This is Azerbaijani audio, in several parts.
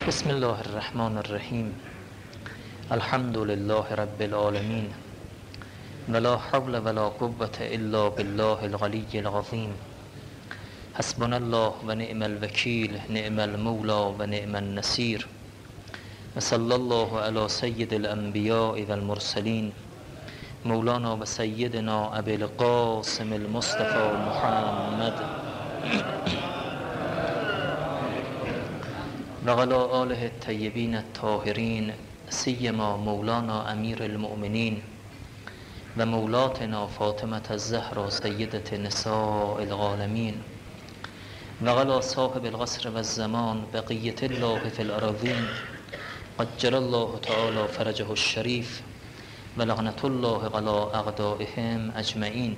بسم الله الرحمن الرحیم. الحمد لله رب العالمین ولا حول ولا قوة الا بالله العلی العظیم. حسبنا الله و نعم الوکیل، نعم المولا و نعم النصیر. و صلی الله علی سید الانبیاء و المرسلین مولانا و سیدنا ابی القاسم المصطفى محمد و علی آله الطیبین الطاهرین، سیما مولانا امیر المؤمنین و مولاتنا فاطمة الزهرا سیدة نساء العالمین و علی صاحب العصر و الزمان بقیة الله فی الارضین عجل الله تعالی فرجه الشریف و لعنة الله علی اعدائهم اجمعین.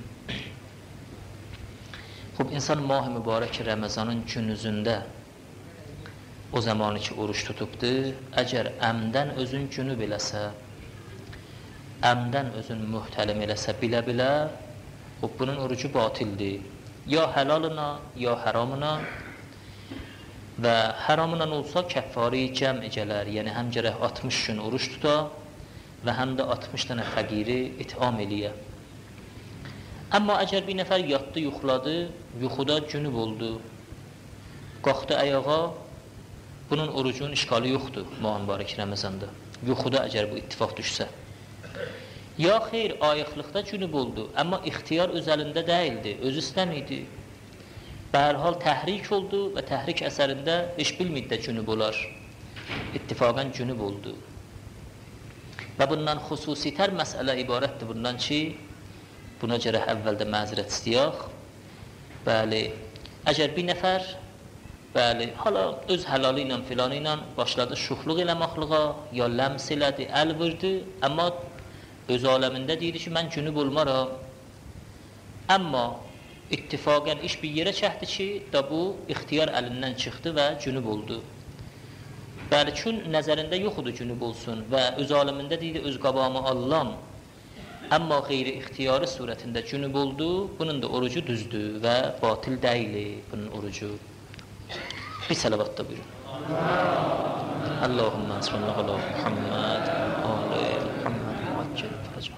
خب insan mah mübarək Ramazanın günüzündə o zamanı ki oruç tutubdur, əgər əmdən özün cünüb eləsə, əmdən özün mühtəlim eləsə bilə-bilə, bunun orucu batildir. Ya həlalına, ya haramına və haramına olsa kəffari cəm gələr, yəni həm gərək 60 gün oruç tuta və həm də 60 dənə fəqiri itam eləyə. Amma əgər bir nəfər yatdı, yuxuladı, yuxuda cünüb oldu, qalxdı ayağa, bunun orucunun işgalı yoxdur mübarək Ramazanda. Yuxuda əgər bu ittifaq düşsə. Ya xeyr, ayıqlıqda cünüb oldu, amma ixtiyar öz əlində deyildi, öz istəmiydi. Bərhal təhrik oldu və təhrik əsərində heç bilməyib də cünüb olar. İttifaqən cünüb oldu. Və bundan xüsusitər məsələ ibarətdir bundan ki, buna gərək əvvəldə məzrət istəyək. Bəli, əgər bir nəfər hala öz həlalı ilə filanı ilə başladı şuxluq eləməklığa, ya ləms elədi, əl vurdu, amma öz aləmində deyir ki, mən cünüb olmaram. Amma ittifaqən iş bir yerə çəkdi ki, da bu ixtiyar əlindən çıxdı və cünüb oldu. Bəli, çün nəzərində yoxudur cünüb olsun və öz aləmində deyir, öz qabağımı Allah'ım. Amma qeyri ixtiyarı surətində cünüb oldu, bunun da orucu düzdür və batil deyil bunun orucu. Bir salavat da buyurun. Allahümme salli ala Muhammed ali Muhammed muaccel fərəcə.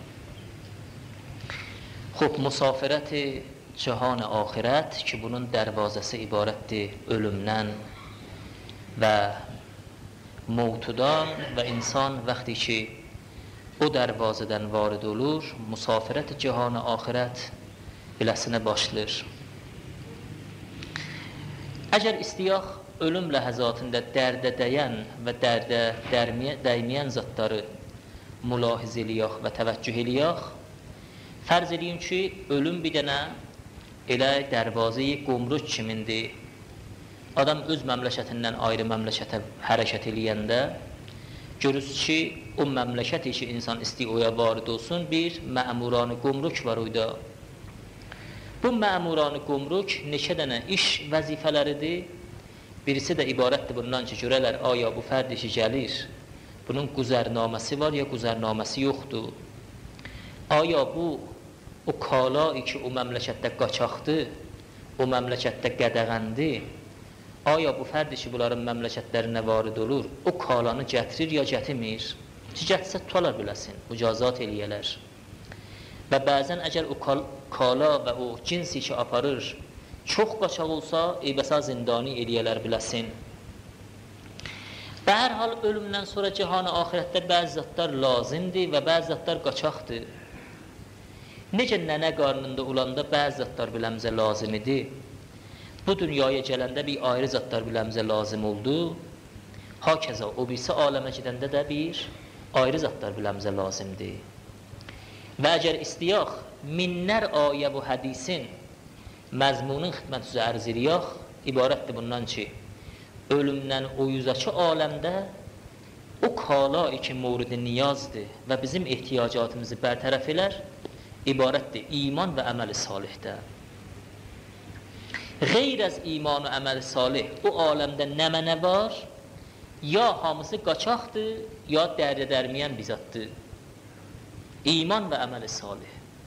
Xub, musafirət-i cihan-ı axirət ki, bunun dərvazəsi ibarətdir ölümdən və mevtudan və insan vaxtı ki o dərvazədən varid olur, musafirət-i cihan-ı axirət biləsinə başlayır. Əgər istəyək ölüm ləhəzatında dərdə dəyən və dərdə dəyməyən zatları mülahiz eləyək və təvəccüh eləyək, fərz edeyim ki, ölüm bir dənə elə dərvazı-i qumruq kimindir. Adam öz məmləkətindən ayrı məmləkətə hərəkət eləyəndə görürüz ki, o məmləkəti ki, insan istəyir oya varid olsun, bir məmuran-ı qumruq var oyda. Bu məmuran-ı qumruq neçə dənə iş vəzifələridir. Birisi də ibarətdir bundan ki, görələr, aya bu fərd işi gəlir, bunun quzərnaməsi var ya quzərnaməsi yoxdur. Aya bu, o kala ki, o məmləkətdə qaçaqdır, o məmləkətdə qədəğəndir, aya bu fərd işi bunların məmləkətlərinə varid olur, o kalanı gətirir ya gətirmir, ki, gətirsə tutalar biləsin, mücazat eləyələr. Və bəzən əgər o kala və o cinsi ki aparır, çox qaçaq olsa, eybəsə zindani eləyələr biləsin. Və hər hal ölümdən sonra cihan-ı axirətdə bəzi zatlar lazimdir və bəzi zatlar qaçaqdır. Necə nənə qarnında olanda bəzi zatlar biləmizə lazim idi, bu dünyaya gələndə bir ayrı zatlar biləmizə lazım oldu, hakəza o birisi aləmə gedəndə də bir ayrı zatlar biləmizə lazımdır. Və əgər istəyək minlər ayə bu hədisin məzmunun xidmət üzə ərz eləyək, ibarətdir bundan ki, ölümdən o yüzəki aləmdə o kala ki murd-i niyazdır və bizim ehtiyacatımızı bərtərəf elər, ibarətdir iman və əməl-i salihdə. Qeyr az iman və əməl-i salih o aləmdə nə var, ya hamısı qaçaqdır, ya dərdə dərməyən bizatdır. İman və əməl-i salih.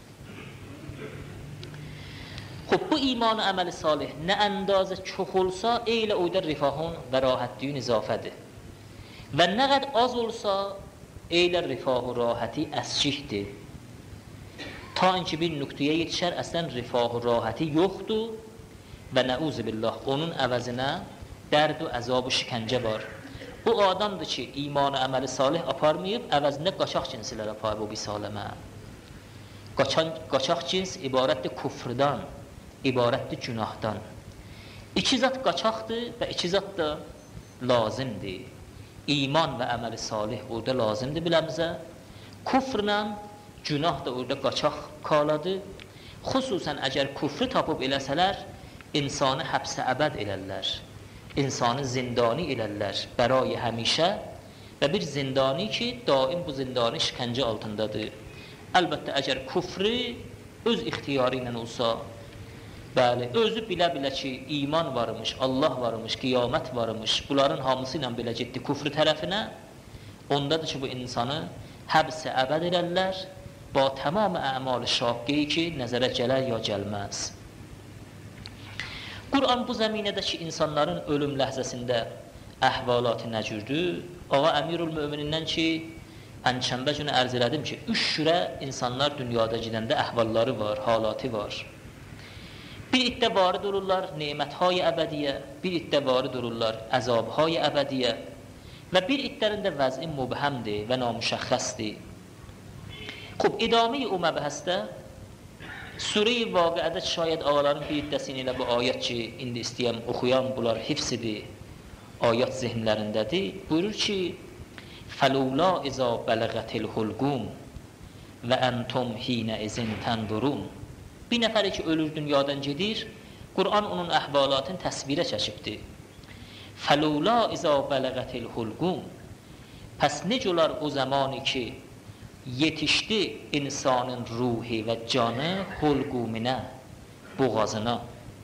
Xub, bu iman və əməl-i salih nə əndazə çox olsa, eylə oyda rifahın və rahatliyin izafədir. və nə qədər az olsa elə rifah və rahaті əscihdir. Ta ki bir nöqtəyə yetişər, əslən rifah və rahaті yoxdur və nəuzubillah onun əvəzinə dərd və əzab və şikəncə var. Bu adamdır ki, iman və əməli salih aparmayıb, əvəzində qaçaq cinslər aparıb o bisaləmə. Qaçaq cins ibarətdir küfrdən, ibarətdir günahdan. İki zat qaçaqdır və iki zat da lazımdır. İman və əməli salih orada lazımdır biləmizə. Küfrlə günah da orada qaçaq qaladır. Xüsusən əgər küfrü tapıb eləsələr, insanı həbsə əbəd elərlər. İnsanı zindani elərlər bəray həmişə və bir zindani ki, daim bu zindani şikəncə altındadır. Əlbəttə, əgər küfrü öz ixtiyarı ilə olsa, bəli, özü bilə-bilə ki, iman varmış, Allah varmış, qiyamət varmış, bunların hamısı ilə belə getdi küfrü tərəfinə, ondadır ki, bu insanı həbsə əbəd elərlər, ba tamam əmal-i şaqqeyi ki, nəzərə gələr ya gəlməz. Quran bu zəminədəki insanların ölüm ləhzəsində əhvalatı nəcürdür. Ağa Əmirul Möminindən ki, Pənçənbə günü ərz elədim ki, 3 şürə insanlar dünyada gedəndə əhvalları var, halatı var. Bir iddə varid olurlar neməthay əbədiyyə, bir iddə varid olurlar əzabhay əbədiyyə və bir iddərində vəz'i mübhəmdir və namüşəxxəsdir. Xub, idami-i o məbhəsdə Sure-i Vaqiədə şayət ağaların bir iddəsini ilə bu ayət ki, indi istəyəm oxuyan, bunlar hifsidir, ayət zihinlərindədir. Buyurur ki, فَلَوْلَا اِذَا بَلَغَتِ الْحُلْقُمْ وَاَنْتُمْ حِينَ اِذٍ تَنْظُرُونَ. Bir nəfəri ki, ölür dünyadan gedir, Quran onun əhvalatını təsvirə çəkibdir. فَلَوْلَا اِذَا بَلَغَتِ الْحُلْقُمْ. Pəs necə olar o zamanı ki, yetişdi insanın ruhi və canı hulquminə, boğazına.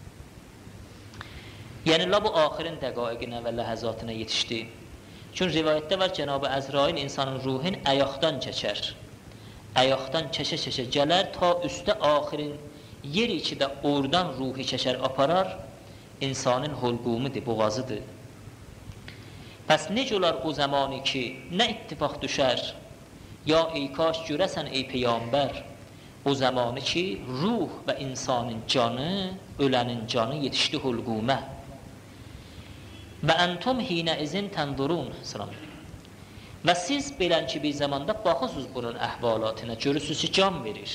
Yəni, la bu axirin dəqaiqinə və ləhəzatına yetişdi. Çünki rivayətdə var, Cənab-ı Əzrail insanın ruhin əyaqdan çəkər. Əyaqdan çəkə-çəkə gələr, ta üstə axirin yeri ki də oradan ruhi çəkər, aparar, insanın hulqumidir, boğazıdır. Pəs necə olar o zamanı ki, nə ittifaq düşər, ya ey kaş görəsən ey Peyyambər, o zamanı ki, ruh və insanın canı, ölənin canı yetişdi hulqumə. Və əntum hinə izin təndurun. Və siz belən ki bir zamanda baxısınız bunun əhvalatına, görürsünüz ki, can verir.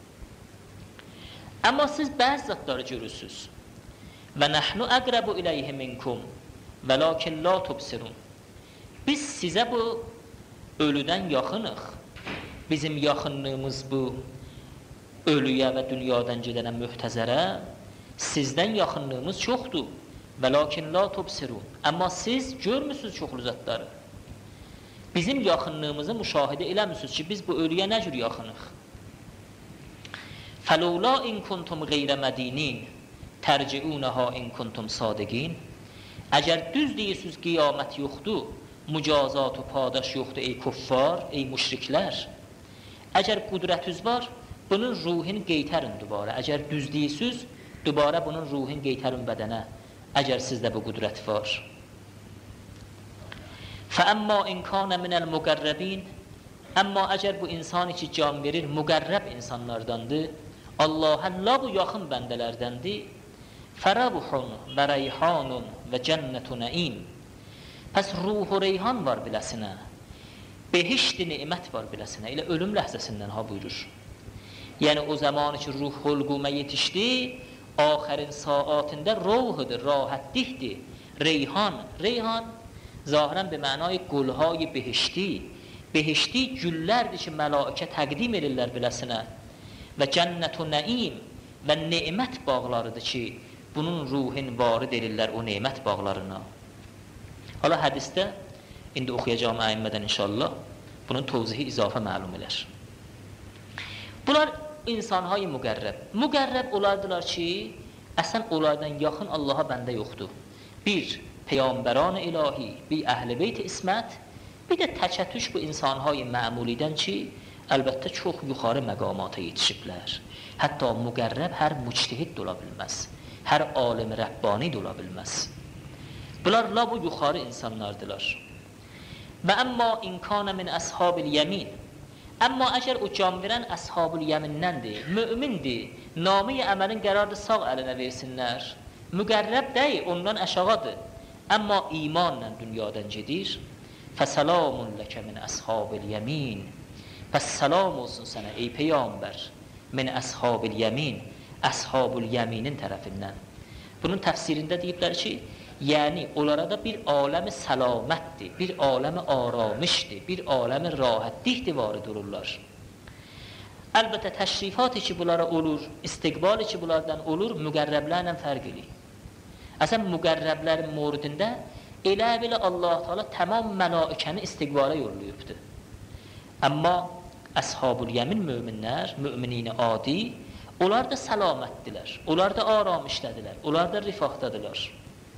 Amma siz bəzi zatları görürsünüz. Və nəhnu əqrəbu iləyhi minkum və lakin la tubsirun. Biz sizə bu ölüdən yaxınıq. Bizim yaxınlığımız bu ölüyə və dünyadan gedənə mühtəzərə, sizdən yaxınlığımız çoxdur. Və lakin la tubsirun. Amma siz görmürsünüz çoxlu zatları. Bizim yaxınlığımızı müşahidə eləmirsiniz ki, biz bu ölüyə nə cür yaxınıq? فَلَوْلَا اِنْ كُنْتُمْ غَيْرَ مَدِينِينَ تَرْجِعُونَهَا اِنْ كُنْتُمْ صَادِقِينَ. Əgər düz deyirsiniz qiyamət yoxdur, mücazat və padaş yoxdur ey kuffar, ey müşriklər. Əgər qudrətiniz var, bunun ruhin qeytərin dubara. Əgər düz deyirsiniz, dubara bunun ruhin qeytərin bədənə. Əgər sizdə bu qudrət var. فَأَمَّا اِنْ كَانَ مِنَ الْمُقَرَّبِينَ. Amma əgər bu insan ki can verir, müqərrəb insanlardandır, Allah'a la bu yaxın bəndələrdəndir, فَرَبُحٌ وَرَيْحَانٌ وَجَنَّةُ نَئِيمٌ. Pəs ruhu reyhan var biləsinə, behişt-i nimət var biləsinə, elə ölüm ləhzəsindən ha buyurur. Yəni o zamanı ki ruh hulqumə yetişdi, axərin saatində ruhudur, rahatlikdir. Reyhan, reyhan zahirən bir mənay qulhay behişti. Behişti güllərdir ki, mələikə təqdim edirlər biləsinə. Və cənnət-u nəim və nemət bağlarıdır ki, bunun ruhin varid edirlər o nemət bağlarına. Hala hədisdə, indi oxuyacağım əyimmədən inşallah, bunun tövzihi izafə məlum elər. Bunlar insanhay müqərrəb. Müqərrəb olardılar ki, əsən onlardan yaxın Allaha bəndə yoxdur. Bir, Peyğəmbəran-ı ilahi, bir əhl-i beyt-i ismət, bir də təkətüş bu insanhay məmulidən ki, əlbəttə çox yuxarı məqamata yetişiblər. Hətta müqərrəb hər müctehid də ola bilməz, hər alim rəbbani də ola bilməz. Bunlar la bu yuxarı insanlardılar. و اما این کان من اصحاب الیمین، amma əgər o can verən əshab-ül yəminnəndir, mümindir, namı əməlin qərarı sağ əlinə versinlər, müqərrəb deyil, ondan əşağıdır, amma imanla dünyadan gedir. Fəsalamun ləkə min əshab-ül yəmin, pəs salam olsun sənə ey Peyğəmbər, min əshab-ül yəmin, əshab-ül yəminin tərəfindən. Bunun təfsirində deyiblər ki, yəni onlara da bir aləmi səlamətdir, bir aləmi aramışdır, bir aləmi rahatlik divarı dururlar. Əlbəttə təşrifatı ki bunlara olur, istiqbalı ki bunlardan olur, müqərrəblərlə fərq edir. Əsən müqərrəblərin moridində elə belə Allah Teala tamam məlaikəni istiqbala yollayıbdır. Amma əshab-ül yəmin möminlər, müminin adi, onlar da səlamətdilər, onlar da aramışdadilər, onlar da rifahdadılar.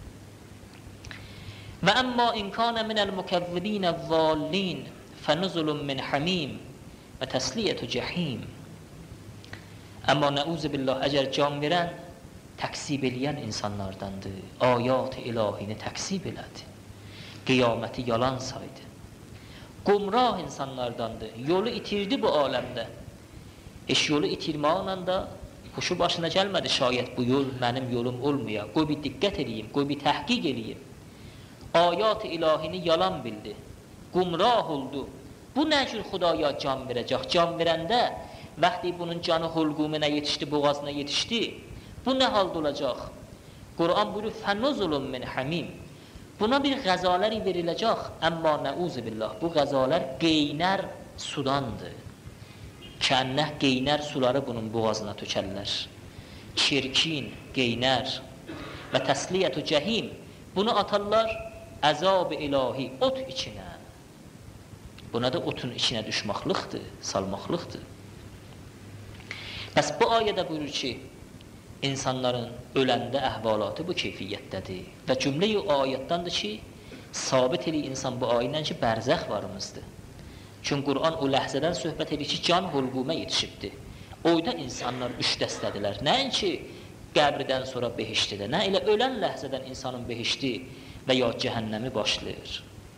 Və əmmə inkânə minəl mükəzzibînə zallîn fənuzulun min hamîm və təsliyyətü cəhîm. Amma nəuzu billah, əgər can verən təksib eləyən insanlardandır, ayat-ı ilahini təksib elədi, qiyaməti yalan saydı, qumrah insanlardandır, yolu itirdi bu aləmdə. Heç yolu itirməklə də huşu başına gəlmədi, şayət bu yol mənim yolum olmaya, qoy bir diqqət eləyim, qoy bir təhqiq eləyim. Ayat-ı ilahini yalan bildi, gumrah oldu. Bu nə cür Xudaya can verəcək? Can verəndə, vaxtı bunun canı hulqumuna yetişdi, boğazına yetişdi, bu nə halda olacaq? Quran buyurur, fənuzulun min hamim. Buna bir qəzalar veriləcək, amma nəuzu billah, bu qəzalar qeynər sudandır. Kənnəh qeynər suları bunun boğazına tökərlər. Çirkin, qeynər və təsliyyətü cəhim, bunu atarlar əzab-ı ilahi, ot içinə. Buna da otun içinə düşməklıqdır, salmaqlıqdır. Bəs bu ayədə buyurur ki, insanların öləndə əhvalatı bu keyfiyyətdədir. Və cümlə-i ayətdandır ki, sabit edir insan bu ayədən ki, bərzəx varımızdır. Çünki Quran o ləhzədən söhbət edir ki, can hulqumə yetişibdir. Oyda insanlar üç dəstədilər. Nəinki qəbrdən sonra behiştidir, nə elə ölən ləhzədən insanın behişti və ya cəhənnəmi başlayır.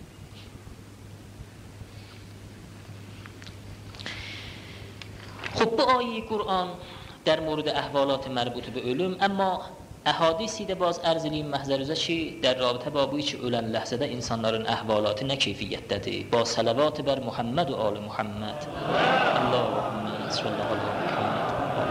Xub bu ayə-i Quran در مورد احوالات مربوط به علم، اما احادیثی ده باز ارز eləyim məhzərinizə ki, در رابطه با bu ki ölən ləhzədə insanların əhvalatı nə keyfiyyətdədir? Ba salavat bər Muhammed və ali Muhammed. Allahümmə sallallahu aleyhi və Muhammed.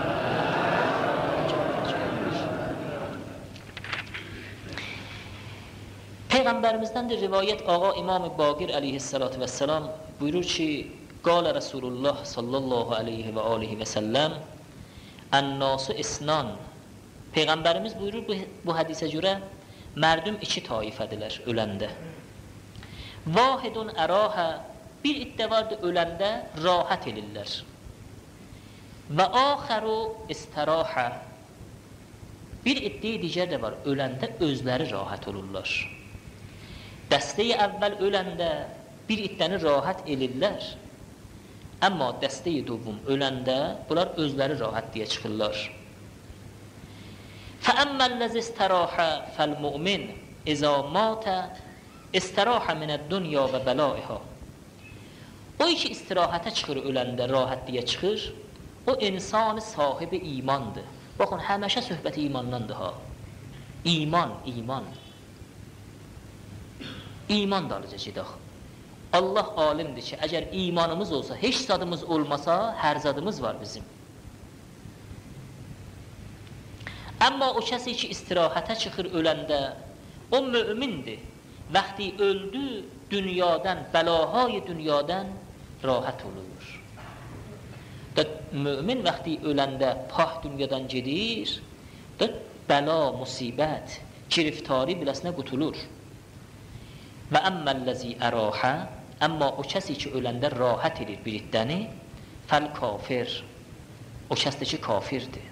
Peyğəmbərimizdən də rivayət ağa İmam Baqir əleyhissalatu vesselam buyurur ki, qala Rasulullah sallallahu aleyhi və alihi və səlləm, Ən-nasu isnan. Peyğəmbərimiz buyurur bu hədisə görə, mərdum iki taifədirlər öləndə. Vahidun ərahə, bir iddə vardır öləndə rahat elirlər. Və axəru istərahə, bir iddə digər də var, öləndə özləri rahat olurlar. Dəstəyi əvvəl öləndə bir iddəni rahat elirlər. Amma dəstəyi dovum öləndə bunlar özləri rahat deyə çıxırlar. فَأَمَّا اسْتَرَاحَ فَالْمُؤْمِنِ اِذَا مَاتَ اِسْتَرَاحَ مِنَ الدُّنْيَا وَبَلَائِهَا. O ki istirahətə çıxır öləndə, rahat deyə çıxır, o insan sahibi imandır. Baxın, həməşə söhbəti imandandır ha. İman, iman. İman dalıca gedək. Allah alimdir ki, əgər imanımız olsa, heç zadımız olmasa, hər zadımız var bizim. Amma o kəsi ki, istirahətə çıxır öləndə, o mümindir. Vaxtı öldü, dünyadan, bəlahay dünyadan rahat olur. Mümin vaxtı öləndə pah dünyadan gedir, bəla, musibət, giriftari biləsinə qutulur. Və əmməlləzi ərahə, amma o kəsi ki, öləndə rahat edir bir iddəni, fəl kafir, o kəsdir ki, kafirdir.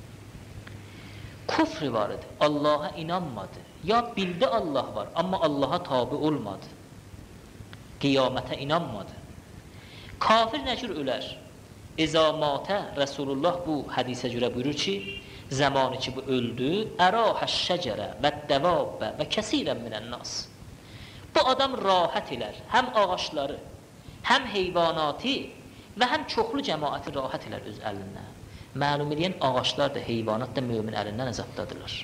Küfr var idi, Allaha inanmadı. Ya bildi Allah var, amma Allaha tabi olmadı. Qiyamətə inanmadı. Kafir nə cür ölər? İzamatə, Resulullah bu hədisə görə buyurur ki, zamanı ki, bu öldü, ərahə şəcərə və dəvabə və kəsirən minən nas. Bu adam rahat elər, həm ağaçları, həm heyvanatı və həm çoxlu cəmaəti rahat elər öz əlindən. Məlum edən ağaçlar da, heyvanat da mömin əlindən əzabdadılar.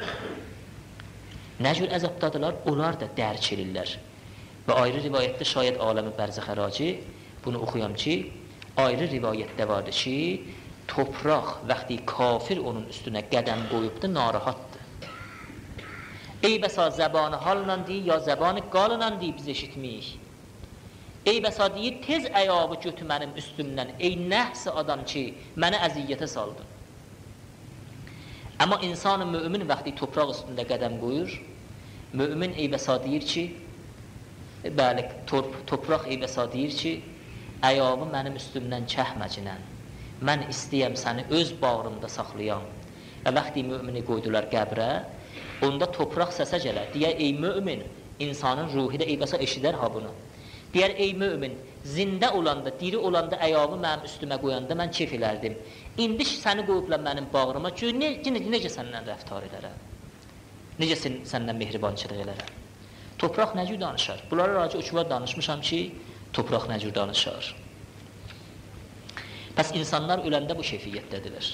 Nə cür əzabdadılar? Onlar da dərk edirlər. Və ayrı rivayətdə şayət aləmi bərzəxə raci, bunu oxuyam ki, ayrı rivayətdə vardır ki, topraq vaxtı kafir onun üstünə qədəm qoyubdu, narahatdır. Ey bəsa zəbanı halla deyir, ya zəbanı qalınla deyir, biz eşitməyik. Ey bəsa deyir, tez əyağı götü mənim üstümdən, ey nəhsi adam ki, mənə əziyyətə saldın. Amma insanın mümin vaxtı topraq üstündə qədəm qoyur, mümin ey bəsa deyir ki, bəli, topraq ey bəsa deyir ki, əyağı mənim üstümdən çəhməcinən, mən istəyəm səni öz bağrımda saxlayam. Və vaxtı mümini qoydular qəbrə, onda topraq səsə gələr, deyər, ey mümin, insanın ruhi də ey bəsa eşidər ha bunu. Deyər, ey mümin, zində olanda, diri olanda əyağı mənim üstümə qoyanda mən keyf elərdim. İndi səni qoyublar mənim bağrıma, necə səndən rəftar edərəm? Necə səndən mehribançılıq edərəm? Topraq nə cür danışar? Bunlara racı uçuva danışmışam ki, topraq nə cür danışar? Bəs insanlar öləndə bu keyfiyyətdədirlər.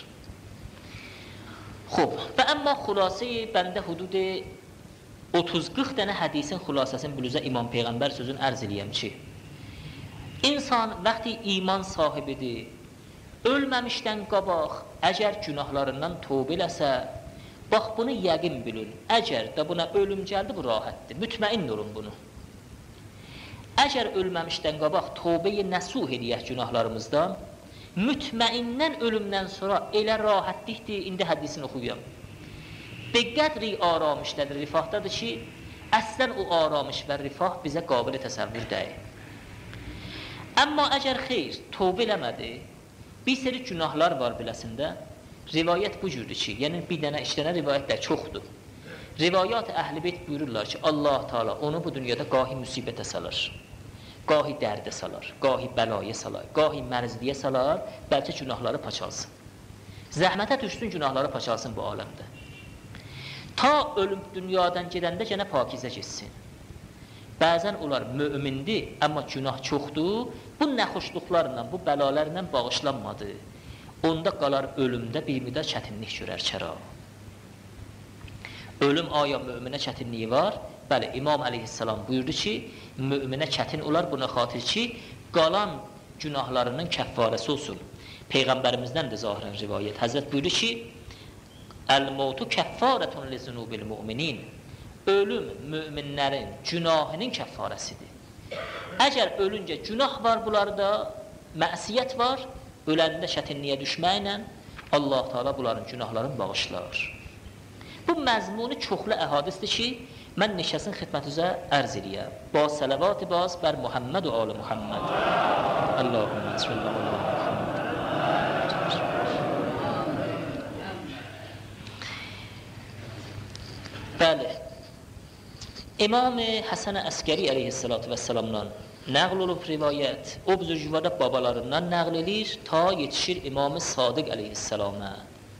Xob, və əmma xülasəyi bəndə hududu 30-40 dənə hədisin xülasəsini bülüzə İmam Peyğəmbər sözünü ərz eləyəm ki, insan vaxtı iman sahibidir, ölməmişdən qabaq, əgər günahlarından tövbə eləsə, bax bunu yəqin bilin, əgər də buna ölüm gəldi, bu rahatdır, mütməin olun bunu. Əgər ölməmişdən qabaq tövbəyi nəsuh eləyək günahlarımızdan, mütməindən ölümdən sonra elə rahatlıqdır, indi hədisini oxuyam. Bəqədri aramışdədir, rifahdadır ki, əslən o aramış və rifah bizə qabil təsəvvür deyil. Əmma əgər xeyr, tövbə eləmədi, bir seri günahlar var biləsində, rivayət bu cürdür ki, yəni bir dənə, iki dənə rivayətlər çoxdur. Rivayat-ı əhl-i beyt buyururlar ki, Allah Teala onu bu dünyada qahi müsibətə salar, qahi dərdə salar, qahi bəlaya salar, qahi mərzliyə salar, bəlkə günahları paçalsın. Zəhmətə düşsün, günahları paçalsın bu aləmdə. Ta ölüm dünyadan gedəndə gənə pakizə geçsin. Bəzən onlar mömindir, amma günah çoxdur, bu nəxoşluqlarla, bu bəlalərlə bağışlanmadı. Onda qalar ölümdə bir müddət çətinlik görər kəra. Ölüm aya möminə çətinliyi var? Bəli, İmam əleyhissalam buyurdu ki, möminə çətin olar buna xatir ki, qalan günahlarının kəffarəsi olsun. Peyğəmbərimizdən də zahirən rivayət. Həzrət buyurdu ki, Əl-mautu kəffarətun li-zunubil mu'minin. Ölüm möminlərin günahının kəffarəsidir. Əgər ölüncə günah var bunlarda, məsiyyət var, öləndə çətinliyə düşməklə Allah Teala bunların günahlarını bağışlar. Bu məzmunu çoxlu əhadisdir ki, mən neşəsin xidmətinizə ərz eləyəm. Ba sələvat-ı baz bər Muhammed və ali Muhammed. Allahümmə sallallahu aleyhi və Muhammed. Bəli, İmam-ı Həsən-i Əskəri əleyhissalatu vəssalamdan nəql olub rivayət, o büzürgüvada babalarından nəql edir, ta yetişir İmam-ı Sadiq əleyhissalama.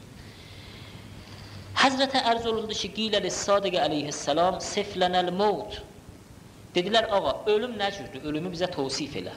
Həzrətə ərz olundu ki, qiləl-i-Sadiq əleyhissalam siflənəl-mevt. Dedilər, ağa, ölüm nə cürdür? Ölümü bizə tavsif elə.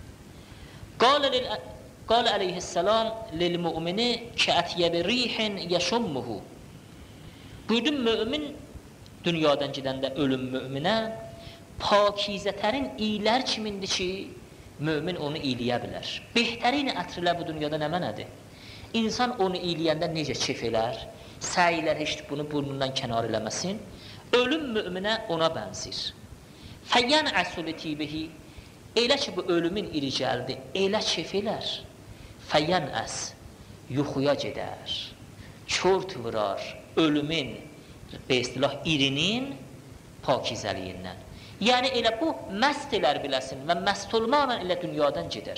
Qalə əleyhissalam lil-mu'mini kəətiyyəbi rihin yəşummuhu. Buyurdum, mümin dünyadan gedəndə ölüm müminə pakizətərin iyilər kimindir ki, mümin onu iyləyə bilər. Behtərin ətrilər bu dünyada nə mənədir? İnsan onu iyələyəndə necə keyf elər? Səyilər heç bunu burnundan kənar eləməsin. Ölüm müminə ona bənzir. Fəyyən əsul-i tibihi, elə ki bu ölümün iri gəldi, elə keyf elər. Fəyyən əs, yuxuya gedər, çort vurar, ölümün be istilah irinin pakizəliyindən. Yəni elə bu məst elər biləsin və məst olmaqla elə dünyadan gedər.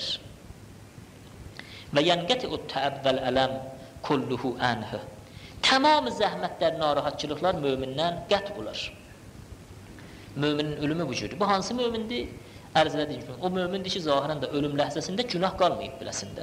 Və yənqəti-ü təəvvəl ələm kulluhu ənhə. Tamam zəhmətlər, narahatçılıqlar mömindən qət olar. Möminin ölümü bu cürdür. Bu hansı mömindir? Ərz elədik ki, o mömindir ki, zahirən də ölüm ləhzəsində günah qalmayıb biləsində.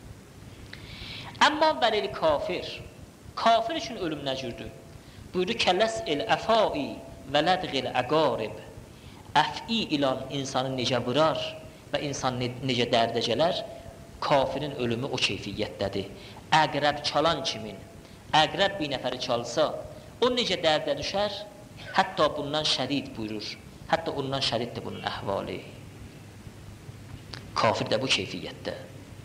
Əmma vəlil kafir, kafir üçün ölüm nə cürdür? Buyurdu, kəlləs el-əfai və lədğil əqarib. əf'i ilan insanı necə vurar və insan necə dərdə gələr, kafirin ölümü o keyfiyyətdədir. Əqrəb çalan kimin, əqrəb bir nəfəri çalsa, o necə dərdə düşər? Hətta bundan şədid buyurur. Hətta ondan şədiddir bunun əhvali. Kafir də bu keyfiyyətdə.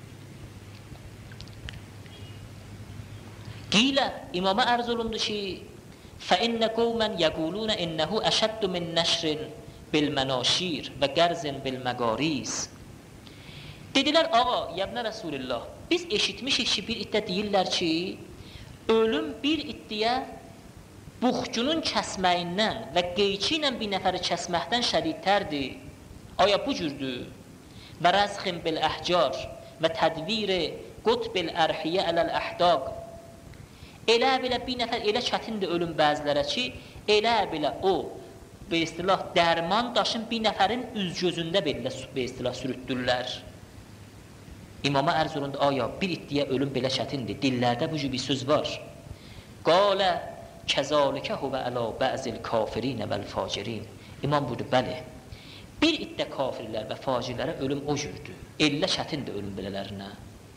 Qilə, imama ərz olundu ki, فَإِنَّ قَوْمًا يَقُولُونَ إِنَّهُ أَشَدُّ مِنْ نَشْرٍ بِالْمَنَاشِيرِ وَقَرْزٍ بِالْمَقَارِيسِ. Dedilər, ağa, yəbnə Rasulullah, biz eşitmişik ki, bir iddə deyirlər ki, ölüm bir iddiyə buxcunun kəsməyindən və qeyçi ilə bir nəfəri kəsməkdən şədidtərdir. Aya bu cürdür. Və rəzxin bil-əhcar və tədviri qutbil-ərhiyyə ələl-əhdaq. Elə belə bir nəfər elə çətindir ölüm bəzilərə ki, elə belə o və istilah dərman daşın bir nəfərin üz-gözündə belə və istilah sürütdürlər. İmama ərz olundu, aya bir iddiyə ölüm belə çətindir. Dillərdə bu bir söz var. Qalə kəzalikə huvə ələ bəzil kafirinə vəl-facirin. İmam buyurdu, bəli. Bir iddə kafirlər və facirlərə ölüm o cürdür. Elə çətindir ölüm belələrinə.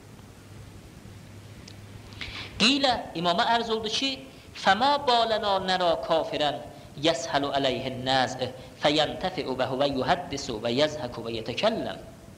Qilə, imama ərz oldu ki, فَمَا بَالَنَا نَرَا كَافِرًا يَسْهَلُ عَلَيْهِ النَّازِ فَيَنْتَفِعُ وَهُوَ يُحَدِّسُ وَيَزْهَكُ وَيَتَكَلَّمُ.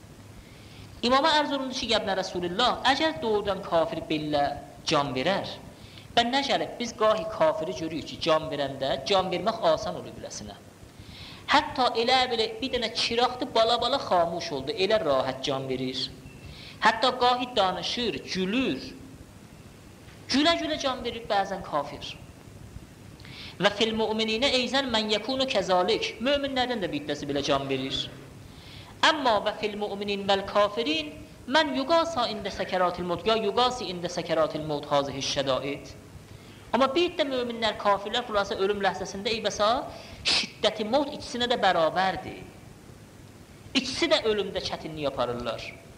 İmama ərz olundu ki, yəbnə Rasulullah, əgər doğrudan kafir belə can verər, və nə gəlib, biz qahi kafiri görürük ki, can verəndə, can vermək asan olur biləsinə. Hətta elə belə bir dənə çiraqdır, bala-bala xamuş oldu, elə rahat can verir. Hətta qahi danışır, gülür, gülə-gülə can verir bəzən kafir. Və fil-mü'mininə eyzən mən yəkunu kəzalik. Möminlərdən də bir iddəsi belə can verir. Əmma və fil-mü'minin vəl-kafirin mən yuqasa ində səkəratil mut, ya yuqasi ində səkəratil mut hazihi şədaid. Amma bir iddə möminlər, kafirlər xülasə ölüm ləhzəsində eybəsa şiddəti mut ikisinə də bərabərdir. İkisi də ölümdə çətinlik yaparırlar.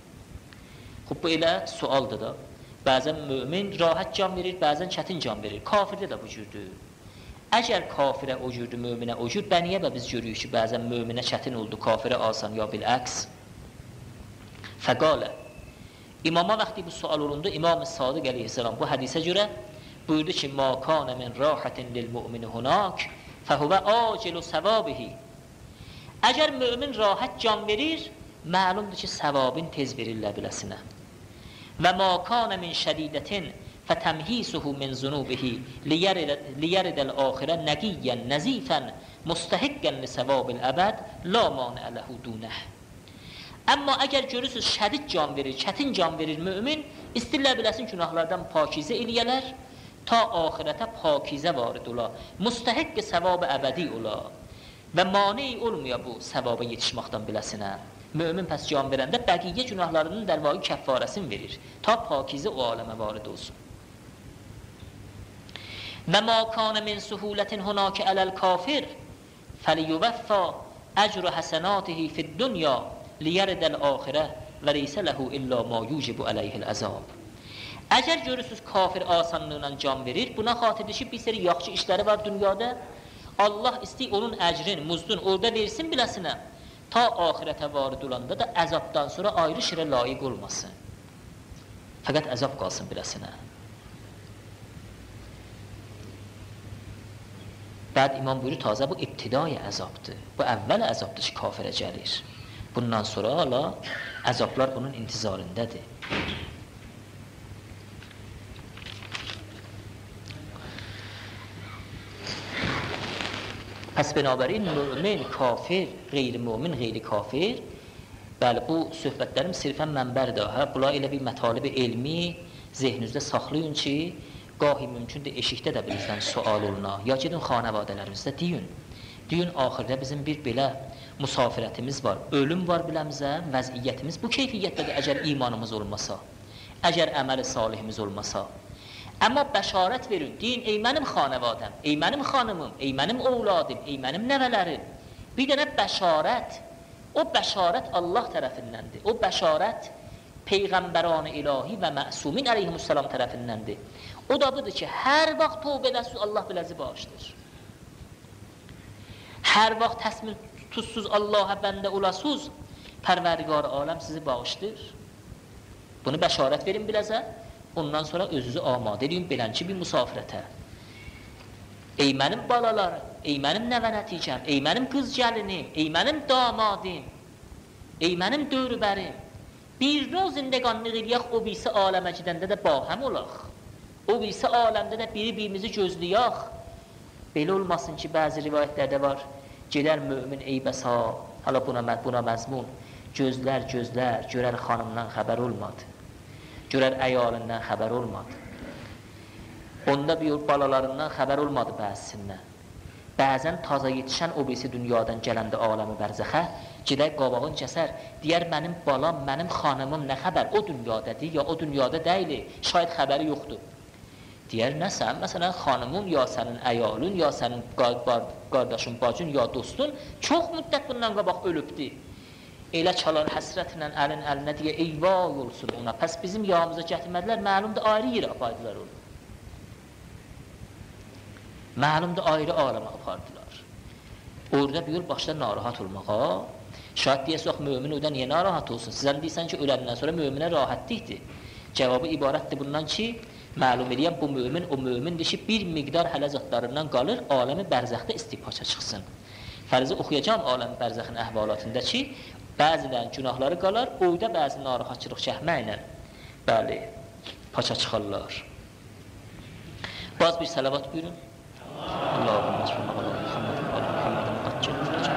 Xub bu elə sualdır da. Bəzən mömin rahat can verir, bəzən çətin can verir. Kafirdə də bu cürdür. Əgər kafirə o cürdür, möminə o cür, bəniyə və biz görürük ki, bəzən möminə çətin oldu, kafirə asan, ya bil-əks. Fəqalə, imama vaxtı bu sual olundu, İmam-ı Sadiq əleyhissalam bu hədisə görə buyurdu ki, مَا كَانَ مِنْ رَاحَةٍ لِلْمُؤْمِنِ هُنَاكِ فَهُوَ آجِلُ سَوَابِهِ. Əgər mömin rahat can verir, məlumdur ki, səvabın tez verirlər biləsinə. Və mə kana min şədidətin fətəmhisuhu min zunubihi liyəridəl axirə nəqiyyən nəzifən müstəhiqqən li səvabil əbəd la manə ləhu dunəh. Amma əgər görürsünüz şədid can verir, çətin can verir mömin, istirlər biləsin günahlardan pakizə eləyələr, ta axirətə pakizə varid ola, müstəhiqqi səvab əbədi ola və mani olmuyor bu səvaba yetişməkdən biləsinə. Mömin pəs can verəndə bəqiyyə günahlarının dərvaqi kəffarəsini verir. Ta pakizə o aləmə varid olsun. Və mə kana min suhulətin hunakə ələl kafir fəliyuvəffə əcru həsənatihi fid-dünya liyəridəl axirə və leysə ləhu illə ma yucibu əleyhil əzab. Əgər görürsünüz kafir asanlığına can verir, buna xatirdir ki, bir seri yaxşı işləri var dünyada, Allah istəyir onun əcrin, muzdun orada versin biləsinə. Ta ahirətə varid olanda da əzabdan sonra ayrı şirə layiq olmasın. Fəqət əzab qalsın biləsinə. Bəd imam buyurur, tazə bu ibtidai əzabdır. Bu əvvəl əzabdır ki, kafirə gəlir. Bundan sonra hala əzablar onun intizarındadır. Pəs binabərin mümin, kafir, qeyri-mümin, qeyri-kafir. Bəli, bu söhbətlərim sirfən mənbərdir. Bunlar elə bir mətalib elmi zehninizdə saxlayın ki, qahi mümkündür eşikdə də bizdən sual oluna. Ya gedin xanavadələrimizdə deyin. Deyin, axirdə bizim bir belə musafirətimiz var, ölüm var biləmizə, vəziyyətimiz bu keyfiyyətdədir əgər imanımız olmasa, əgər əməli salihimiz olmasa. Amma bəşarət verin, deyin, ey mənim xanavadəm, ey mənim xanımım, ey mənim ovladım, ey mənim nəvələrim. Bir dənə bəşarət, o bəşarət Allah tərəfindəndir. O bəşarət Peyğəmbəran-ı ilahi və məsumin əleyhimussalam tərəfindəndir. O da budur ki, hər vaxt tövbə edəsiniz, Allah biləzi bağışdır. Hər vaxt təsmin tuzsuz Allah'a bəndə olasız, Pərverdigar aləm sizi bağışlayır. Bunu bəşarət verin biləzə, ondan sonra özünüzü amadə edin belənçi bir musafirətə. Ey mənim balalarım, ey mənim nəvə nəticəm, ey mənim qız gəlinim, ey mənim damadim, ey mənim dövrbərim, bir roz zindəqanlıq eləyək, o birisi aləmə gedəndə də bahəm olaq. O birisi aləmdə də biri-birimizi gözləyək. Belə olmasın ki, bəzi rivayətlərdə var, gedər mömin eybəsa, hala buna məzmun, gözlər, görər xanımdan xəbər olmadı, görər əyalından xəbər olmadı. Onda bir balalarından xəbər olmadı bəzisindən. Bəzən taza yetişən o birisi dünyadan gələndə aləmi bərzəxə, gedək qabağın kəsər, deyər mənim balam, mənim xanımım nə xəbər, o dünyadadır, ya o dünyada deyil, şayad xəbəri yoxdur. Deyər, nə sən, məsələn, xanımın, ya sənin əyalın, ya sənin qardaşın, bacın, ya dostun çox müddət bundan qabaq ölübdür. Elə çalar həsrətlə əlin əlinə deyə, eyvah olsun ona, pəs bizim yağımıza gətirmədilər, məlumdur ayrı yerə apaydılar onu. Məlumdur ayrı aləmə apardılar. Orada bir yol başlar narahat olmağa, şayad deyəsə, mömin ödə niyə narahat olsun? Sizən deyirsən ki, öləndən sonra möminə rahatlıqdır. Cavabı ibarətdir bundan ki, məlum eləyəm bu mömin, o mömindir ki, bir miqdar hələzatlarından qalır, aləmi bərzəxdə istipaça çıxsın. Fərizi oxuyacam aləmi bərzəxin əhvalatında ki, bəzilərin günahları qalar, oyda bəzi narahatçılıq çəkməklə, bəli, paça çıxarlar. Baz bir salavat buyurun. Allahümme salli ala Muhammed və ala Muhammedin qaccəl.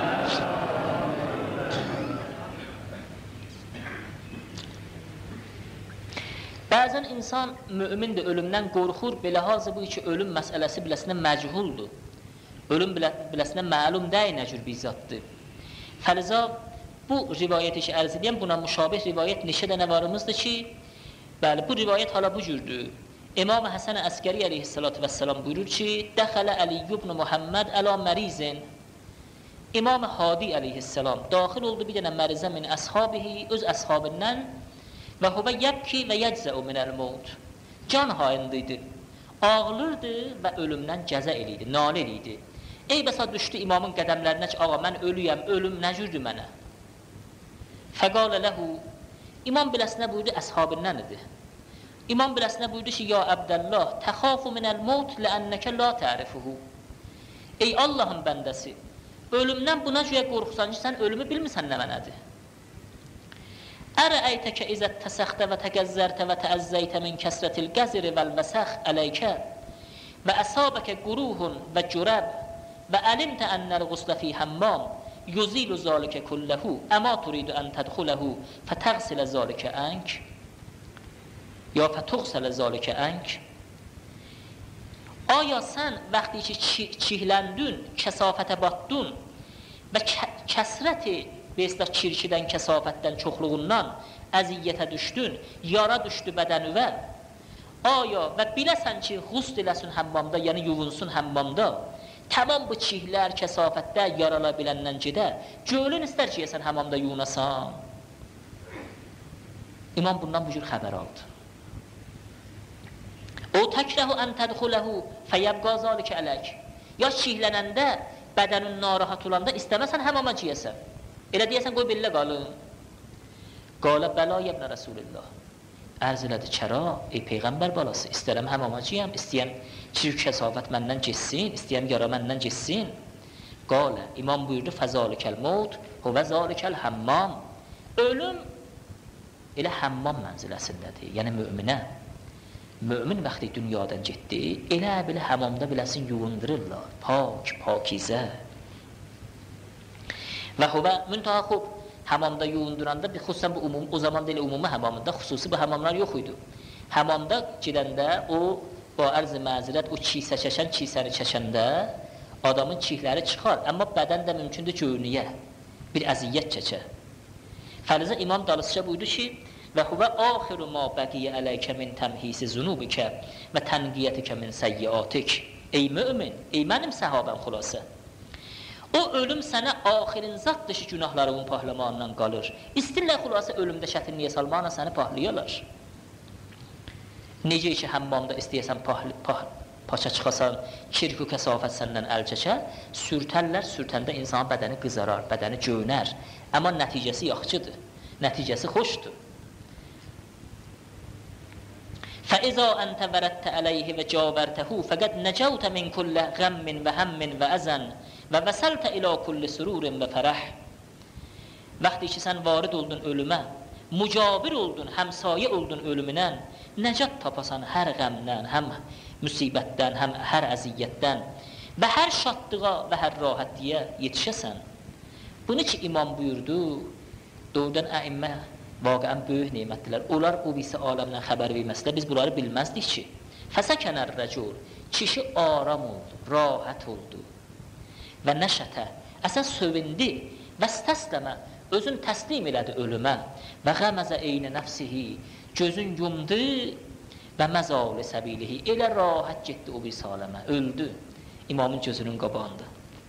Bəzən insan mümindir, ölümdən qorxur, beləhazı bu ki, ölüm məsələsi biləsinə məchuldur. Ölüm biləsinə məlum deyil, nə cür bir zatdır. Fəliza, bu rivayəti ki, ərz edəyəm, buna müşabih rivayət neçə dənə varımızdır ki, bəli, bu rivayət hala bu cürdür. İmam Həsən Əskəri əleyhissalatu vəssalam buyurur ki, dəxələ Əli ibn Muhammed əla mərizin. İmam Hadi əleyhissalam daxil oldu bir dənə mərizə min əshabihi, öz əshabından və huvə yəbki və yəczəu minəl mevt. Can hayındıydı, ağlırdı və ölümdən cəza eliydi, nalə eliydi. Ey bəsa düşdü imamın qədəmlərinə ki, ağa mən ölüyəm, ölüm nə cürdür mənə? Fəqalə ləhu, imam biləsinə buyurdu, əshabından idi. İmam biləsinə buyurdu ki, ya Əbdəllah, təxafu minəl mevt ləənnəkə la tərifuhu. Ey Allahın bəndəsi, ölümdən buna cüyə qorxusan ki, sən ölümü bilmirsən nə mənədir? Ərəəytəkə izət təsəxtə və təqəzzərtə və təəzzəytə min kəsrətil qəziri vəl-vəsəx ələykə və əsabəkə quruhun və cürəb və əlimtə ənəl quslə fi həmmam yuzilu zalikə kulləhu əma turidu ən tədxuləhu fətəğsilə zalikə ənk ya fətuğsələ zalikə ənk. Aya sən vaxtı ki çihləndün, kəsafətə batdun və kəsrəti Besdə kirkidən, kəsafətdən, çoxluğundan əziyyətə düşdün, yara düşdü bədənüvə. Aya və biləsən ki,ğusl eləsin həmmamda, yəni yuvunsun həmmamda, tamam bu çihlər, kəsafətdə yarala biləndən gedə, gölün istər ki, yesən həmmamda yunasan. İmam bundan bu cür xəbər aldı. O təkrəhu ən tədxuləhu fəyəbqa zalikə ələk. Ya çihlənəndə, bədənin narahat olanda istəməsən həmmama ciyəsən. Elə deyəsən, qoy bellə qalın. Qalə bəla yəbnə Rasulillah. Ərz elədi, kəra, ey Peyğəmbər balası, istərəm həmamacıyam, istəyəm çirk kəsafət məndən geçsin, istəyəm yara məndən geçsin. Qalə, imam buyurdu, fəzalikəl mevt, huvə zalikəl həmmam. Ölüm elə həmmam mənziləsindədir, yəni möminə. Mömin vaxtı dünyadan getdi, elə belə həmmamda biləsin yuvundururlar, pak, pakizə. Və huvə müntaha xub, həmamda yuvunduranda, xüsusən bu o zaman deyil, umumi həmamında, xüsusi bu həmamlar yox idi. Həmamda gedəndə, o ərz-i məzirət, o kisəni çəkəndə adamın çihləri çıxar, amma bədən də mümkündür görünüyə, bir əziyyət çəkə. Fərizə imam dalısıca buydu ki, və huvə axiru ma bəqiyyə ələykə min təmhisi zunubikə və tənqiyyətikə min səyyiatik. Ey mümin, ey mənim səhabəm xülasə. O ölüm sənə axirin zatdır ki, günahlarının pahlamanından qalır. İstirlər xülasə ölümdə şətinliyə salmaqla səni pahlayarlar. Necə ki, həmmamda istəyəsən paça çıxasan, kirk və kəsafət səndən əl çəkər, sürtərlər, sürtəndə insanın bədəni qızarar, bədəni göynər. Amma nəticəsi yaxşıdır, nəticəsi xoşdur. فَإِذَا أَنْتَ وَرَدْتَ عَلَيْهِ وَجَاوَرْتَهُ فَقَدْ نَجَوْتَ مِنْ كُلِّ غَمٍّ وَهَمٍّ وَأَذًى وَوَصَلْتَ إِلَى كُلِّ سُرُورٍ وَفَرَحٍ. Vaxtı ki sən varid oldun ölümə, mücavir oldun, həmsayə oldun ölümünə, nəcat tapasan hər qəmdən, həm müsibətdən, həm hər əziyyətdən və hər şadlığa və hər rahatliyə yetişəsən. Bunu ki imam buyurdu, doğrudan əimmə vaqəən böyük nemətdilər. Onlar o birisi aləmdən xəbər verməsələr, biz bunları bilməzdik ki. Fəsəkənər rəcul, kişi aram oldu, rahat oldu və nəşətə, əsən sövindi və stəsləmə, özün təslim elədi ölümə və qəməzə eynə nəfsihi, gözün yumdu və məzali səbilihi, elə rahat getdi o birisi aləmə, öldü imamın gözünün qabağında.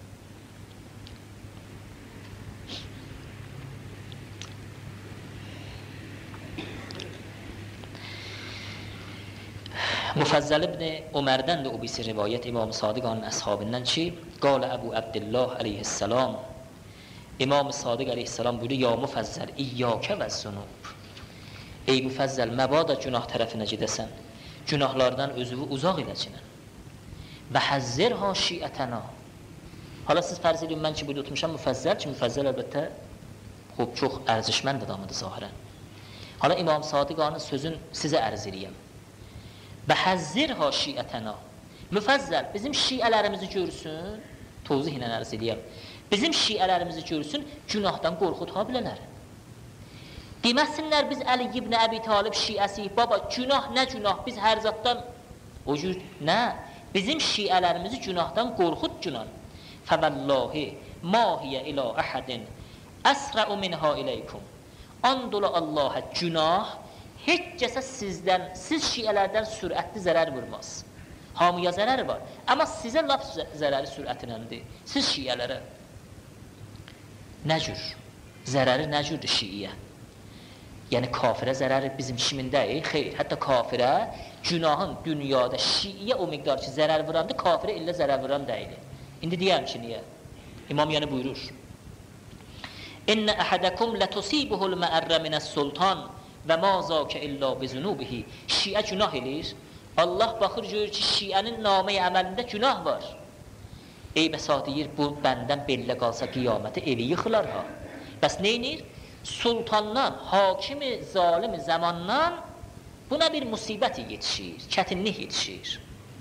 Müfəzzəl ibn Ömərdən də o birisi rivayət İmam-ı Sadiqanın əshabından ki, qalə Əbu Əbdillah əleyhissalam, İmam-ı Sadiq əleyhissalam buyurdu, ya Müfəzzəl, İyyəkə və zunub. Ey Müfəzzəl, məbada günah tərəfinə gedəsən, günahlardan özünü uzaq eləcinən. Və həzzirha şiətəna. Hala siz fərz edin, mən ki, burada tutmuşam Müfəzzəl ki, Müfəzzəl əlbəttə çox ərzişmənd adamıdır zahirən. Hala İmam-ı Sadiqanın sözün sizə ərz eləyəm. Və həzzirha şiətəna. Müfəzzəl, bizim şiələrimizi görsün, tozih ilə ərz eləyəm. Bizim şiələrimizi görsün, günahdan qorxutha bilələr. Deməsinlər, biz Əli ibn Əbi Talib şiəsiyik, baba, günah nə günah, biz hər zatdan, o cür, nə? Bizim şiələrimizi günahdan qorxut günan. Fəvəllahi, mahiyə ilə əhədin, əsrəu minha iləykum. Andola Allahə, günah, heç kəsə sizdən, siz şiələrdən sürətli zərər vurmaz. Hamıya zərəri var, amma sizə laf zərəri sürətinəndir, siz şiələrə. Nə cür? Zərəri nə cürdür şiiyə? Yəni kafirə zərəri bizim kimindəyik? Xeyr, hətta kafirə günahın dünyada şiiyə o miqdar ki zərər vurandı, kafirə illə zərər vuran deyilir. İndi deyəm ki, niyə? İmam yəni buyurur. İnnə əhədəkum lətusibuhul məərrə minəs-sultan və ma zəkə illə bizunubihi. Şiə günah edir. Allah baxır, görür ki, şiənin namə-i əməlində günah var. Ey bəsa deyir, bu bəndən bellə qalsa qiyamətə evi yıxılar ha. Bəs neynir? Sultandan, hakimi, zalimi zamandan buna bir musibət yetişir, çətinlik yetişir.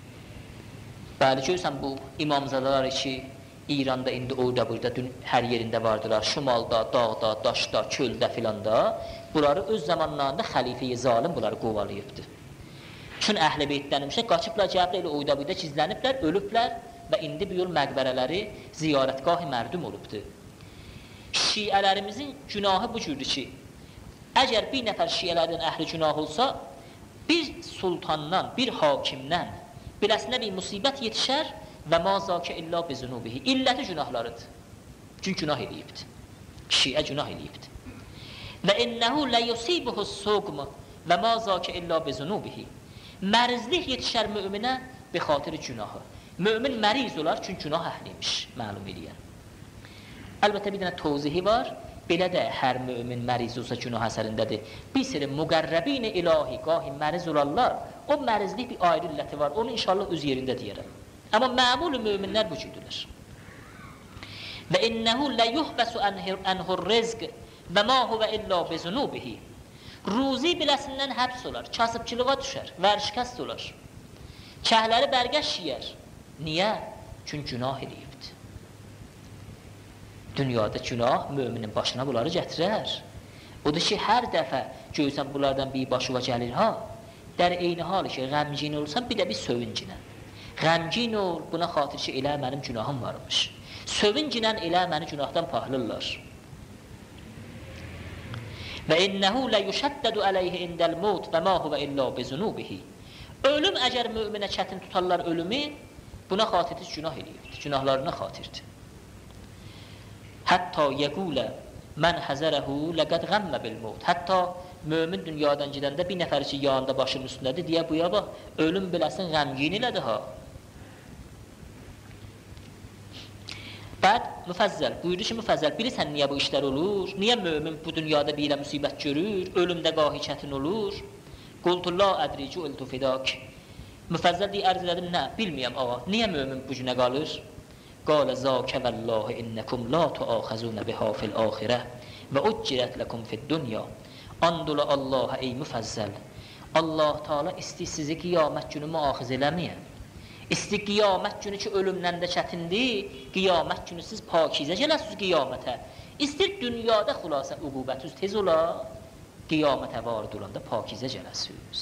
Bəli, görürsən bu imamzadalar ki, İranda indi orada burada hər yerində vardılar, şimalda, dağda, daşda, çöldə filanda, bunları öz zamanlarında xəlifə-i zalim bunları qovalayıbdır. Çün əhl-i beytdənmişə qaçıblar, cəhəblə elə oyda buyda gizləniblər, ölüblər və indi bu yol məqbərələri ziyarətgah-ı mərdum olubdur. Şiələrimizin günahı bu cürdür ki, əgər bir nəfər şiələrdən əhli günah olsa, bir sultandan, bir hakimdən biləsinə bir musibət yetişər və ma zəkə illə bizunubihi. İlləti günahlarıdır. Çünki günah eləyibdir. Şiə günah eləyibdir. Və innəhu lə yusibuhus-suqm və ma zəkə illə bizunubihi. Mərizlik yetişər müminə bi xatiri günahı. Mümin məriz olar çünki günah əhliymiş, məlum eləyən. Əlbəttə bir dənə tozhihi var. Belə də hər mümin məriz olsa günah əsərindədir. Bir seri müqərrəbin-i ilahi qahi məriz olarlar. O mərizlik bir ayrı illəti var. Onu inşallah öz yerində deyərəm. Amma məmul müminlər bu cürdürlər. Və innəhu lə yuhbəsu ənhur rizq və ma huvə illə bizunubihi. Ruzi biləsindən həbs olar, kasıbçılığa düşər, vərşikəst olar. Kəhləri bərgəş yiyər. Niyə? Çünki günah eləyibdir. Dünyada günah müminin başına bunları gətirər. Odur ki, hər dəfə görsən bunlardan bir başıva gəlir ha, dər eyni halı ki, qəmgin olursan, bir də bir sövincinə. Qəmgin ol, buna xatir ki, elə mənim günahım varmış. Sövincinən elə məni günahdan pahlırlar. Və innəhu lə yüşəddədu əleyhi indəl mut və ma huvə illə bizunubihi. Ölüm əgər müminə çətin tutarlar ölümü, buna xatirdir günah eləyibdir, günahlarına xatirdir. Hətta yəqulə mən həzərəhu ləqəd qəmmə bil mut. Hətta mömin dünyadan gedəndə bir nəfər ki, yanında başının üstündədir, deyə buya bax, ölüm biləsin qəmgin elədi ha. Bəd müfəzzəl, buyurdu ki, müfəzzəl, bilirsən niyə bu işlər olur? Niyə mömin bu dünyada bir ilə müsibət görür? Ölümdə qahi çətin olur? Qultu la ədri cu'iltu fidak. Müfəzzəl deyə ərz elədim, nə, bilməyəm ağa, niyə mömin bu günə qalır? Qalə zəkə vəllahi innəkum la tuaxəzunə biha fil axirə və uccirət ləkum fid dünya. Andula Allaha ey müfəzzəl, Allah Teala istəyir sizi qiyamət günü müaxiz eləməyən. İsti qiyamət günü ki, ölümdən də çətindir, qiyamət günü siz pakizə gələsiniz qiyamətə. İstir dünyada xülasə uqubətiniz tez ola, qiyamətə varid olanda pakizə gələsiniz.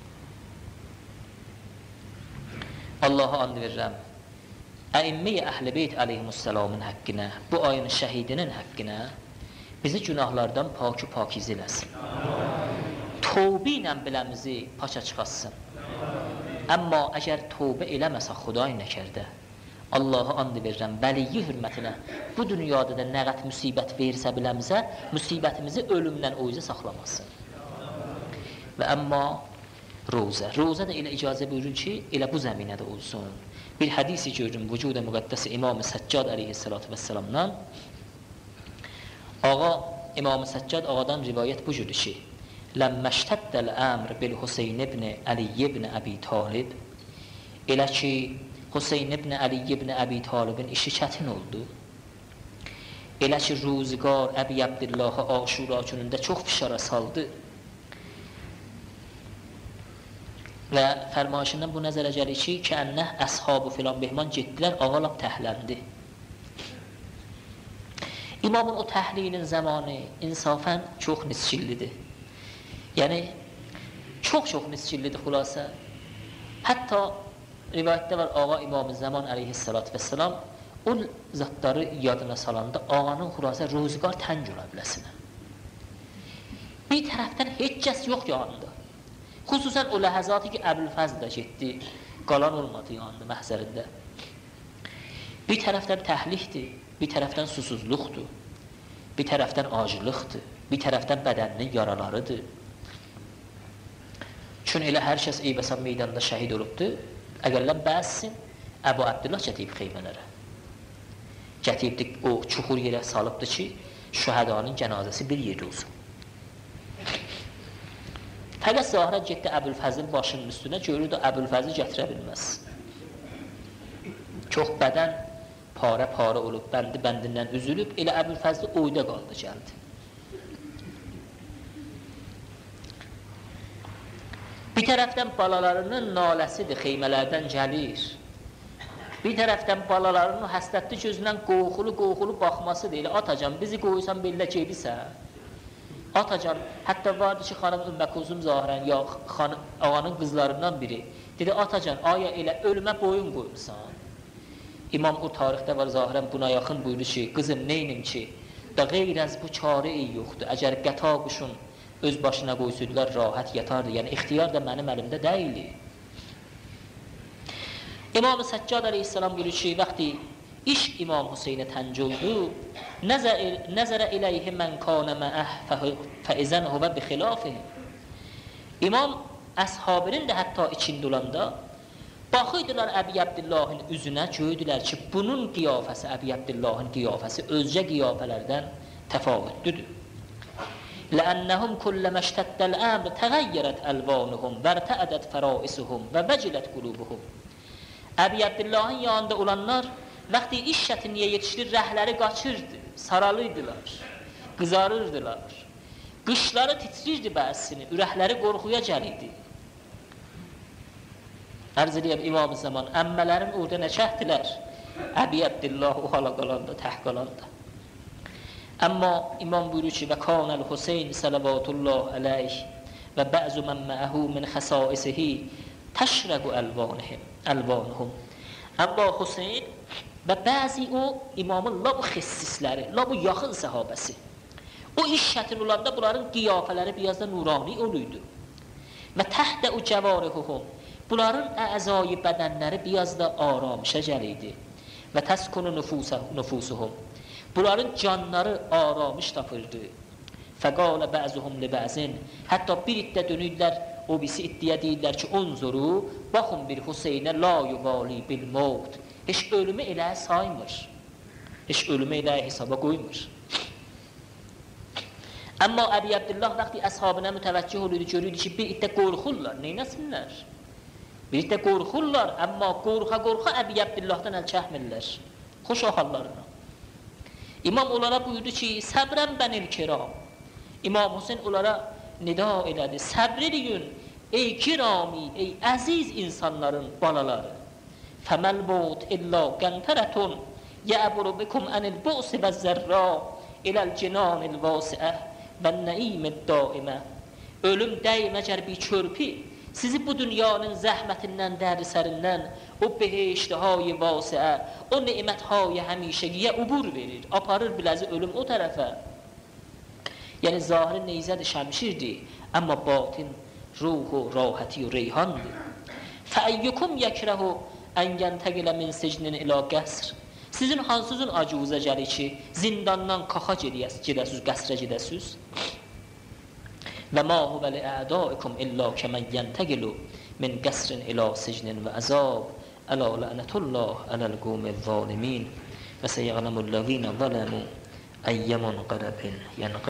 Allaha and verirəm, əimmi-i əhl-i beyt əleyhimussalamın həqqinə, bu ayın şəhidinin həqqinə bizi günahlardan pakizə eləsin. Tövbə ilə biləmizi paça çıxarsın. Amma əgər tövbə eləməsə Xuday nəkərdə, Allaha and verirəm, vəliyyi hürmətinə bu dünyada da nə qət müsibət verirsə biləmizə, müsibətimizi ölümdən o üzə saxlamasın. Və amma Roza da elə icazə buyurur ki, elə bu zəminədə olsun. Bir hədisi görürüm, vücud-i müqəddəsi İmam-ı Səccad əleyhissalatu vəssalamdan. Ağa, İmam-ı Səccad ağadan rivayət bu cürdür ki, Ləmməştəddəl əmr bil Hüseyn ibn Əliy ibn Əbi Talib. Elə ki, Hüseyn ibn Əliy ibn Əbi Talibin işi çətin oldu. Elə ki, ruzigar Əbi Abdillahı Aşura günündə çox fişara saldı. Və fərmayışından bu nəzərə gəlir ki, kənnə əshabı filan behman getdilər, ağalab təhləndi. İmamın o təhlilin zamanı insafən çox nisçillidir. Yəni, çox nisçillidir xülasə. Hətta rivayətdə var, ağa İmam-ı Zaman əleyhissalatü vəssalam o zatları yadına salanda ağanın xülasə ruzigar təng ola biləsinə. Bir tərəfdən heç kəs yox yanında. Xüsusən o ləhəzatı ki, Əbülfəzl də getdi, qalan olmadı yanında məhzərində. Bir tərəfdən təhlikdir, bir tərəfdən susuzluqdur, bir tərəfdən acılıqdır, bir tərəfdən bədəninin yaralarıdır. Çün elə hər kəs Eybəsan meydanında şəhid olubdur, əgərlən bəzsin, Əbu Abdullah gətiyib xeymələrə. Gətiyibdir, o çuxur yerə salıbdır ki, şühədanın cənazəsi bir yerdə olsun. Fəqət Zahirə getdi Əbülfəzin başının üstünə, görürdü, Əbülfəzi gətirə bilməz. Çox bədən para olub, bəndindən üzülüb, elə Əbülfəzli oyda qaldı, gəldi. Bir tərəfdən balalarının naləsidir, xeymələrdən gəlir. Bir tərəfdən balalarının həsrətli gözündən qoğulu baxmasıdır. Elə atacan, bizi qoysan bellə gedisən. Atacan, hətta vardı ki, xanım Ümmə Kulsum Zahirən, ya ağanın qızlarından biri. Dedi, atacan, aya elə ölümə boyun qoyursan. İmam o tarixdə var, Zahirən buna yaxın buyurdu ki, qızım neynim ki, da qeyrəz bu çarə yoxdur. Əgər qəta quşun öz başına qoysudular, rahat yatardı. Yəni, ixtiyar da mənim əlimdə deyildi. İmam-ı Səccad əleyhissalam buyurur ki, vaxtı iş İmam Hüseynə tənc oldu, nəzərə iləyhi mən kanə məəh fəizən huvə bi xilafihim. İmam əshabinin də hətta içində olanda baxıydılar Əbi Abdullahın üzünə, gördülər ki, bunun qiyafəsi, Əbi Abdullahın qiyafəsi özcə qiyafələrdən təfavüddüdür. لأنهم كلما اشتد الأمر تغيرت ألوانهم وارتعدت فرائسهم ووجلت قلوبهم. Əbi Abdullahın yanında olanlar vaxtı iş çətinliyə yetişdir, rəhləri qaçırdı, saralıydılar, qızarırdılar. Qışları titrirdi bəzisini, ürəkləri qorxuya gəlirdi. Ərz edəyəm İmam-ı Zaman, əmmələrin orada nə çəkdilər? Əbi Abdullah o hala qalanda, təh qalanda. Amma İmam buyurur ki, və kanəl Hüseyn salavatullah aleyh və bə'zu mən məəhu min xəsaisihi təşrəqu əlvanuhum. Amma Hüseyn və bəzi o imamın la bu xissisləri, la bu yaxın səhabəsi. O iş çətin olanda bunların qiyafələri biraz da nurani oluydu. Və təhtə o cəvarihuhum. Bunların əzayı bədənləri biraz da aramışa gəliydi. Və təskunu nüfusuhum. Bunların canları aramış tapırdı. Fəqalə bəzuhum li bəzin. Hətta bir iddə dönüydülər, o birisi iddiyə deyirlər ki, onzuru, baxın bir Hüseynə la yuvali bil mavd. Heç ölümü elə saymır. Heç ölümü elə hesaba qoymur. Amma Əbi Abdullah vaxtı əshabına mütəvəccüh olurdu, görürdü ki, bir iddə qorxurlar, neynəsinlər? Bir iddə qorxurlar, amma qorxa-qorxa Əbi Abdullahdan əl çəkmirlər. Xoş hallarına. İmam onlara buyurdu ki, səbrən bənil kiram. İmam Hüseyin onlara nida elədi, səbr edin, ey kirami, ey əziz insanların balaları. Fəməl bud illa qəntərətun, yəburu bikum ənil bu'si və zərra, iləl cinanil vasi'ə və nəimid daimə. Ölüm deyim əgər bir körpü, sizi bu dünyanın zəhmətindən, dərisərindən, o behiştihâyi vasi'ə, o niməthâyi həmişəgiyə ubur verir, aparır biləzi ölüm o tərəfə. Yəni zahiri neyzədir, şəmşirdir, amma batin ruhu, rahəti və reyhandır. Fəəyyukum yəkrəhu ən yəntəqilə min sicnin ilə qəsr. Sizin hansızın acıvıza gəlir ki, zindandan qaxa gedəsiz, qəsrə gedəsiz. Və ma huvə li ədaikum illə kəmən yəntəqilu min qəsrin ilə sicnin və əzab. Ələ lənətullah ələl qumil zalimin və səyəğləmullezine zələmu əyyəmun qələbin.